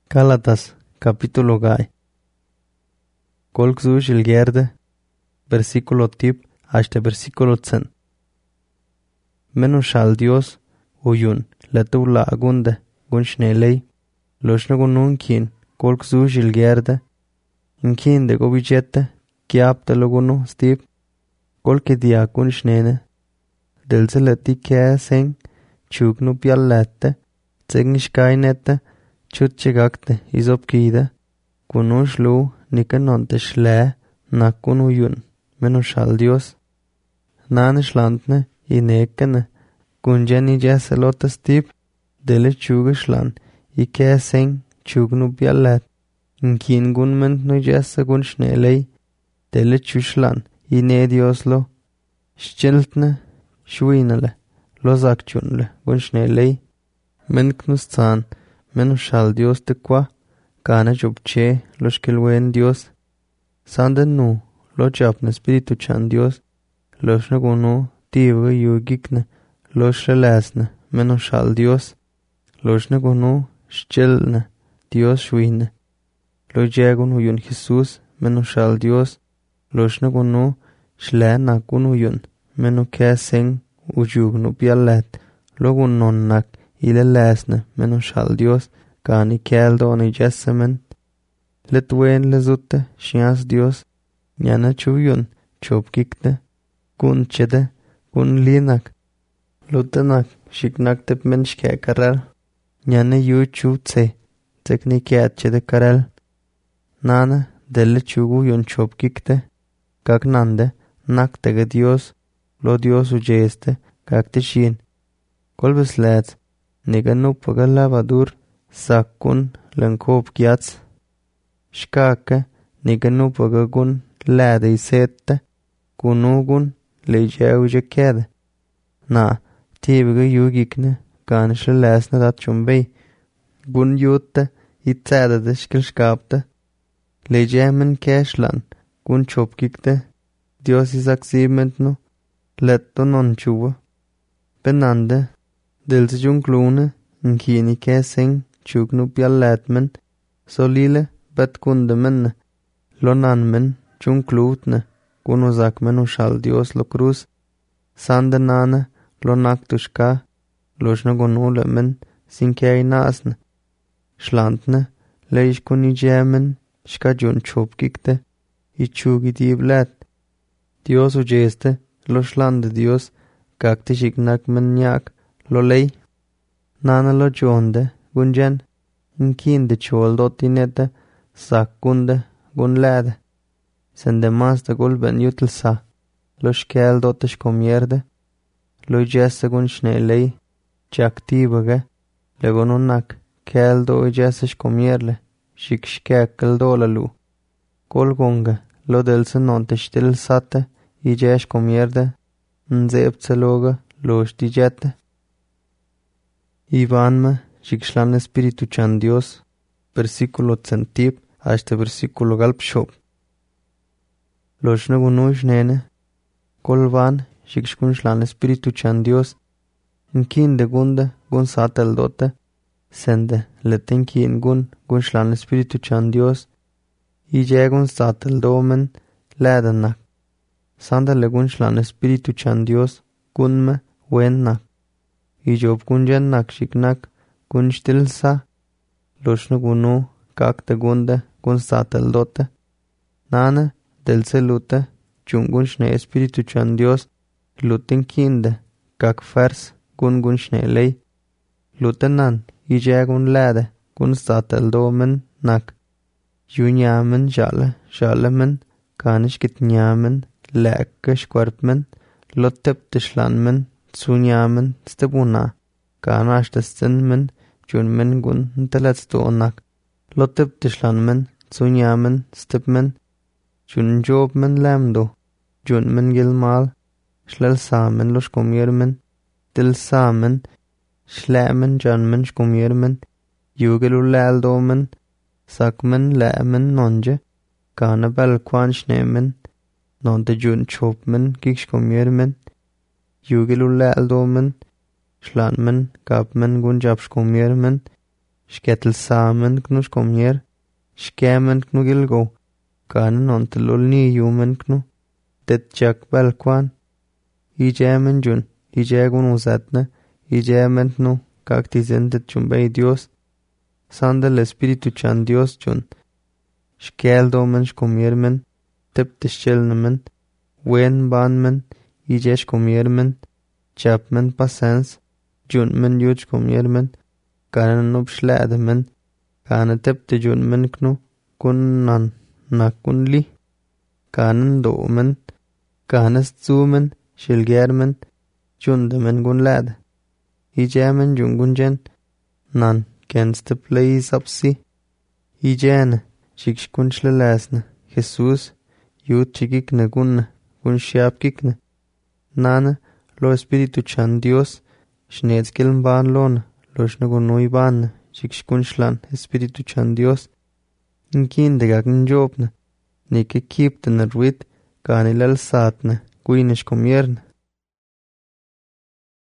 Gálatas, capítulo gai. Kolk ilgerde, versículo tip hasta versículo 10. Menos shal Dios uyun letula agunde gunschnelei loshna gunun kin kolk ilgerde in de gobijete kiap de logunu stip kolke dia gunschnene del zeleti ke seng chugnu piallette zegnischkainette chutchegakte isopkide kunushlu nikanonte schle nakun uyun menos shal Dios nane schlandne inekene kunjeni jeselotas tip dele chugeshlan ike seng chugnu piallet inkin gunment no jesse gun schnelei dele chushlan ine Dioslo schiltne schwinele losakchunle gun schnelei menknus zan menos shal Dios te qua gana jobche los kelwen Dios sanden nu lo japne Espíritu Chan Dios los nagunu tive yugikne los relesne menos shal Dios los nagunu schilne Dios schwine lo jegun uyun Jesus menos shal Dios los nagunu shle nakun uyun menu keseng ujugnu piallet logun nonnak ile lesne menos shal Dios gani keldo ni jessemen letwen lezutte shias Dios nyana chuyun chopkikte kun chede kun linak lutenak shiknak tep menschke karel nyana yu chutse teknikiat chede karel nana delle chugu yun chopkikte kagnande naktege Dios lo Dios ujeste kakte shin kolbes let niganu pagalabadur sakun lenkop kiats shkake niganu pagagun lade isette kunugun lejeuje kede na tibige yugikne ganishle lesne dat chumbei gun jutte itzade deskilskapte lejemen keshlan gun chopkikte Dios isak simentnu letto non chuwa benande dels junglune nkini keseng chugnu pialletmen solile bet kundemen lonanmen junglutne gunuzakmen ushal Dios lo cruz sandenane lonaktushka loshna gunulemen sinkei nasne schlandne leish kunijemen shkajun chopkikte ichugi diblet Dios ujeste lo shlande Dios kakte shiknak men nyak lo lei nana lo jonde gunjen inkinde chol dotinete sakkunde gunlede sende mas de gulben yutelsa lo shkel dotish komierde lo jesse gun schnelei jaktivage le gonunak kel do jesse komierle shikshkekel dolalu kolgonga lo delsen nonte stil sate ijesh komierde nzeptseloga lo shtijete Ivanme shikshlan Espíritu Chan Dios versículo centip hasta versículo galpshop loshne gunush nene kolvan shikshkun shlan Espíritu Chan Dios inkin de gunde gun satel dote sende letinkin gun shlan Espíritu Chan Dios ijegun satel domen ledenak sandale gun shlan Espíritu Chan Dios gunme wennak ijob kunjennak shiknak gun shtilsa loshne gunu kakte gunde gun satel dote nane delse lute chungun shne Espíritu Chan Dios lutin kinde kak fers gun shne lei lutenan ijegun lede gun satel domen nak yunyamen jalemen kanish kitnyamen lekke shkwarpmen lotep tishlanmen sunyamen stebuna kanash testenmen junmen gun nteletstonak lotep tishlanmen sunyamen stepmen jun jobmen lemdo junmen gilmal shlel samen los komiermen til samen shlemen janmen shkomiermen yugelu leldomen sakmen lemen nonje kana belkwan shnemen nonte jun chopmen kikshkomiermen yugelu leldomen shlanmen kapmen gun japshkomiermen Shketel samen knu shkomier. Shkemen knu gilgo. Kanen ontelol ni yumen knu. Det jak belkwan. Ijemen jun. Ijegun uzatne. Ijemen knu. Kaktizen det jumbei Dios. Sandel Espíritu Chan Dios jun. Shkeldomen shkomiermen. Tepte shchelnemen. Wen banmen. Ije shkomiermen. Chapmen pasens. Junmen yut shkomiermen. Kanen nub shledemen. Kanen tepte junmen knu. Kunnan nakunli. Kanen domen. Kanes zumen. Shilgermen. Jundemen gunled. Ijemen jungunjen. Nan kenste pleis apsi. Ijene. Shikshkun shlelesne. Jesus. Yut chikikne gunne. Gun shiapkikne. Nane. Lo Espíritu Chan Dios. Schnetzkeln ban lone. Lo shnagunui ban. Shikshkun shlan. Espíritu Chan Dios. Nkinde gagn jobne. Nike kipte na ruit. Ganilel satne. Guinish komierne.